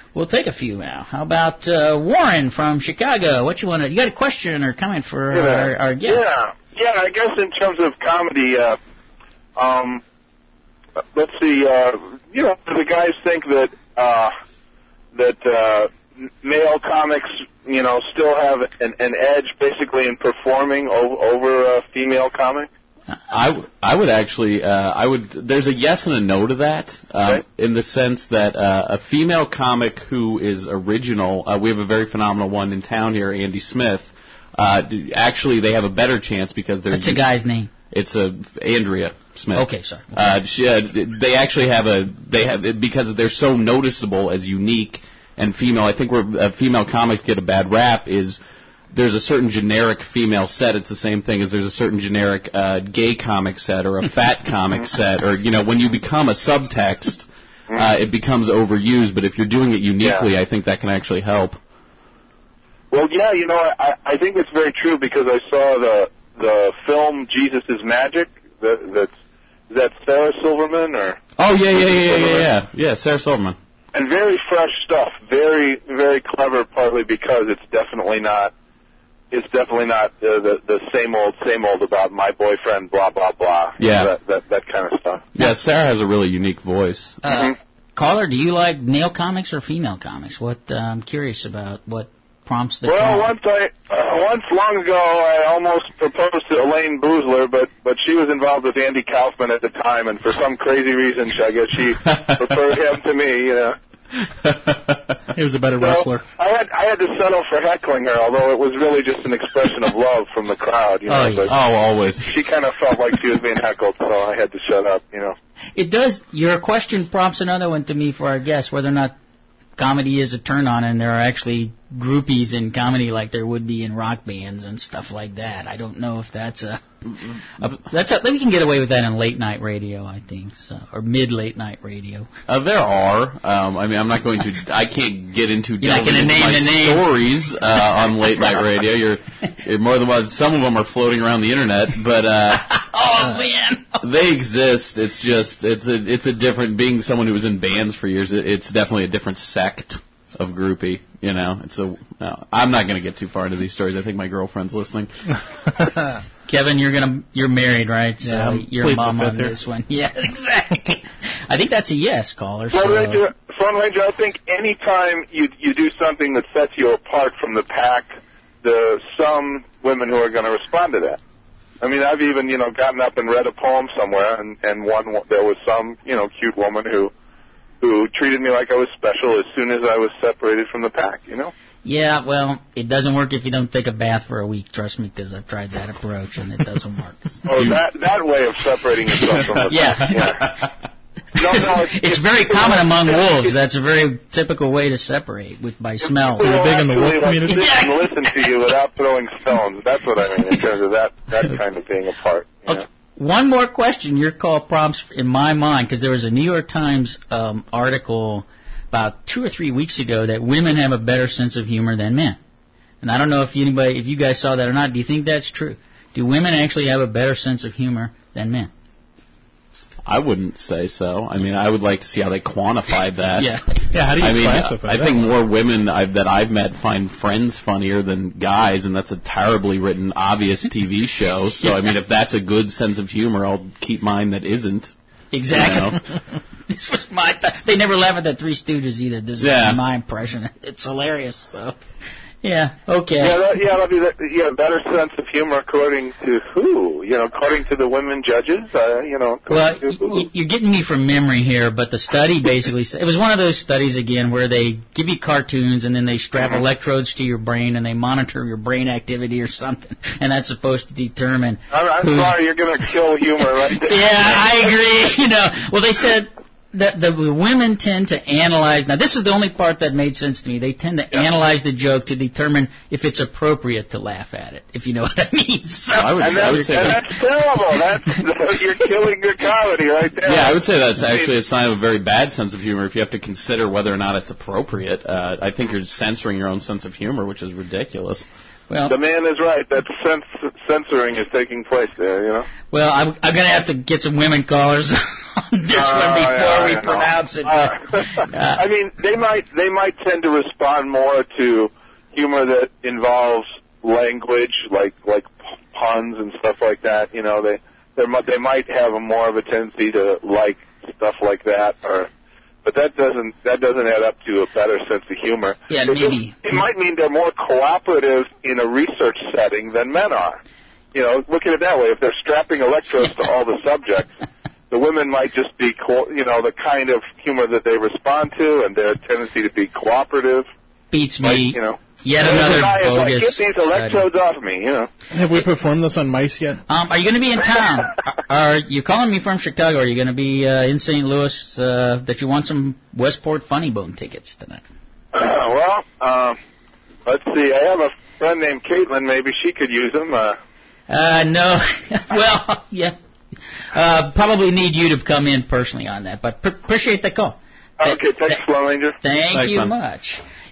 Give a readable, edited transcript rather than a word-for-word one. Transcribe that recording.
We'll take a few now. How about Warren from Chicago? What you want to? You got a question or comment for our guest? Yeah. I guess in terms of comedy, let's see. The guys think that male comics, still have an edge basically in performing over a female comic. I would actually, there's a yes and a no to that, in the sense that a female comic who is original, we have a very phenomenal one in town here, Andy Smith, actually they have a better chance because they're... What's the guy's name? It's Andrea Smith. Okay, sorry. They actually because they're so noticeable as unique and female. I think where female comics get a bad rap is there's a certain generic female set. It's the same thing as there's a certain generic gay comic set or a fat comic set. Or, when you become a subtext, it becomes overused. But if you're doing it uniquely, I think that can actually help. Well, yeah, I think it's very true because I saw the film Jesus is Magic. Is that Sarah Silverman or? Oh, yeah, Sarah Silverman. And very fresh stuff, very, very clever. Partly because it's definitely not the same old about my boyfriend, blah blah blah. Yeah, that kind of stuff. Yeah, Sarah has a really unique voice. Caller, do you like male comics or female comics? I'm curious about what prompts the. Well, once long ago, I almost proposed to Elaine Boozler, but she was involved with Andy Kaufman at the time, and for some crazy reason, I guess she preferred him to me. He was a better wrestler. I had to settle for heckling her, although it was really just an expression of love from the crowd. Always. She kind of felt like she was being heckled, so I had to shut up. It does. Your question prompts another one to me for our guest, whether or not comedy is a turn-on, and there are actually groupies in comedy like there would be in rock bands and stuff like that. I don't know if that's we can get away with that in late-night radio, I think, or mid-late-night radio. There are. I'm not going to. I can't get into stories on late-night radio. You're more than one. Some of them are floating around the internet, but oh man, they exist. It's just it's a different. Being someone who was in bands for years, it's definitely a different sect of groupie. I'm not going to get too far into these stories. I think my girlfriend's listening. Kevin, you're married, right? So yeah, you're mom on this one. Yeah, exactly. I think that's a yes, caller. Phone Ranger, I think any time you do something that sets you apart from the pack, there's some women who are going to respond to that. I mean, I've even, gotten up and read a poem somewhere, and there was some, cute woman who treated me like I was special as soon as I was separated from the pack, Yeah, well, it doesn't work if you don't take a bath for a week, trust me, because I've tried that approach, and it doesn't work. Oh, that way of separating yourself from the pack. Yeah. No, it's very common among wolves. That's a very typical way to separate by smell. So you're big in the wolf community? Yeah. Listen to you without throwing stones. That's what I mean in terms of that kind of being apart. Okay. One more question. Your call prompts in my mind, because there was a New York Times article about 2 or 3 weeks ago that women have a better sense of humor than men. And I don't know if you guys saw that or not. Do you think that's true? Do women actually have a better sense of humor than men? I wouldn't say so. I mean, I would like to see how they quantified that. Yeah. How do you classify that? I think more women that I've met find Friends funnier than guys, and that's a terribly written, obvious TV show. So, I mean, if that's a good sense of humor, I'll keep mine that isn't. Exactly. This was my they never laugh at the Three Stooges either. This is my impression. It's hilarious, though. Yeah, okay. Yeah, better sense of humor according to who? According to the women judges? Well, you're getting me from memory here, but the study basically said, it was one of those studies, again, where they give you cartoons and then they strap electrodes to your brain and they monitor your brain activity or something, and that's supposed to determine I'm sorry, you're going to kill humor right there. Yeah, I agree. Well, they said the women tend to analyze. Now, this is the only part that made sense to me. They tend to analyze the joke to determine if it's appropriate to laugh at it, if you know what I mean. So, I would say that's terrible. You're killing your comedy right there. Yeah, I would say that's actually a sign of a very bad sense of humor if you have to consider whether or not it's appropriate. I think you're censoring your own sense of humor, which is ridiculous. Well, the man is right. That censoring is taking place there, you know. Well, I'm going to have to get some women callers on this one before we pronounce it. I mean, they might tend to respond more to humor that involves language, like puns and stuff like that. You know, they might have more of a tendency to like stuff like that, but that doesn't add up to a better sense of humor. Yeah, maybe. It might mean they're more cooperative in a research setting than men are. You know, look at it that way. If they're strapping electrodes to all the subjects, the women might just be, the kind of humor that they respond to, and their tendency to be cooperative. Beats me. Like, yet another bogus get these electrodes off me, Have we performed this on mice yet? Are you going to be in town? Are you calling me from Chicago? Are you going to be in St. Louis that you want some Westport Funny Bone tickets tonight? Well, let's see. I have a friend named Caitlin. Maybe she could use them. No. Well, yeah. Probably need you to come in personally on that, but appreciate the call. Okay, thanks, Slow Ranger. Thank you much.